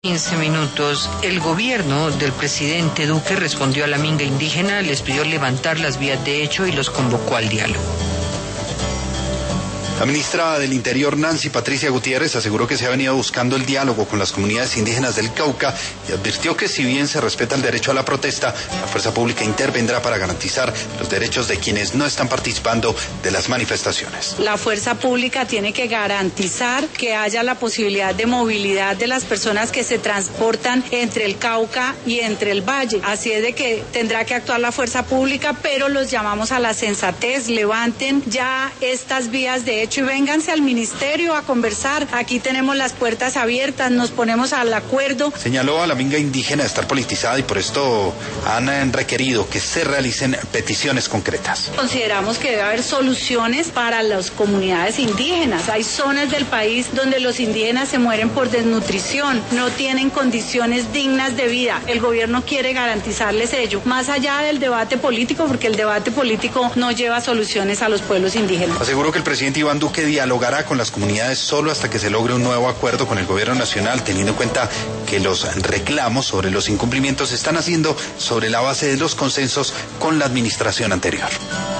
15 minutos. El gobierno del presidente Duque respondió a la minga indígena, les pidió levantar las vías de hecho y los convocó al diálogo. La ministra del Interior, Nancy Patricia Gutiérrez, aseguró que se ha venido buscando el diálogo con las comunidades indígenas del Cauca y advirtió que si bien se respeta el derecho a la protesta, la fuerza pública intervendrá para garantizar los derechos de quienes no están participando de las manifestaciones. La fuerza pública tiene que garantizar que haya la posibilidad de movilidad de las personas que se transportan entre el Cauca y entre el Valle. Así es de que tendrá que actuar la fuerza pública, pero los llamamos a la sensatez, levanten ya estas vías de hecho y vénganse al ministerio a conversar. Aquí tenemos las puertas abiertas, nos ponemos al acuerdo. Señaló a la minga indígena estar politizada y por esto han requerido que se realicen peticiones concretas. Consideramos que debe haber soluciones para las comunidades indígenas. Hay zonas del país donde los indígenas se mueren por desnutrición, no tienen condiciones dignas de vida. El gobierno quiere garantizarles ello, más allá del debate político, porque el debate político no lleva soluciones a los pueblos indígenas. Aseguró que el presidente Iván Duque dialogará con las comunidades solo hasta que se logre un nuevo acuerdo con el gobierno nacional, teniendo en cuenta que los reclamos sobre los incumplimientos se están haciendo sobre la base de los consensos con la administración anterior.